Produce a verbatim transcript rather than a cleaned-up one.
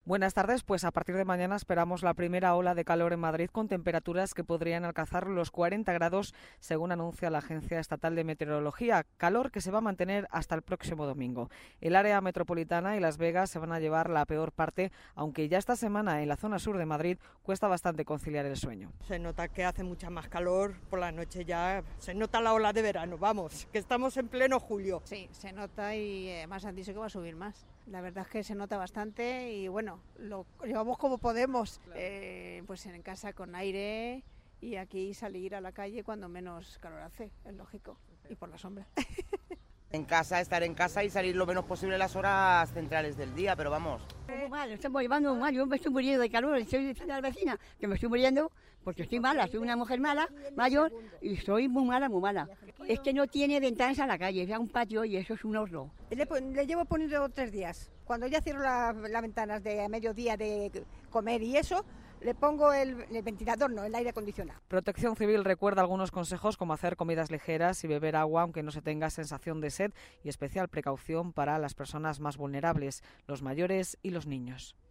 Buenas tardes, pues a partir de mañana esperamos la primera ola de calor en Madrid con temperaturas que podrían alcanzar los cuarenta grados, según anuncia la Agencia Estatal de Meteorología. Calor que se va a mantener hasta el próximo domingo. El área metropolitana y Las Vegas se van a llevar la peor parte, aunque ya esta semana en la zona sur de Madrid cuesta bastante conciliar el sueño. Se nota que hace mucha más calor, por la noche ya se nota la ola de verano, vamos, que estamos en pleno julio. Sí, se nota y además han dicho que va a subir más. La verdad es que se nota bastante y bueno, lo llevamos como podemos, eh, pues en casa con aire y aquí salir a la calle cuando menos calor hace, es lógico, y por la sombra. En casa, estar en casa y salir lo menos posible las horas centrales del día, pero vamos. Muy mal, estamos llevando muy mal, yo me estoy muriendo de calor, estoy diciendo a la vecina que me estoy muriendo porque estoy mala, soy una mujer mala, mayor, y soy muy mala, muy mala. Es que no tiene ventanas a la calle, es un patio y eso es un horror. Le, le llevo poniendo tres días. Cuando ya cierro las la ventanas de mediodía de comer y eso, le pongo el, el ventilador, no, el aire acondicionado. Protección Civil recuerda algunos consejos como hacer comidas ligeras y beber agua aunque no se tenga sensación de sed y especial precaución para las personas más vulnerables, los mayores y los niños.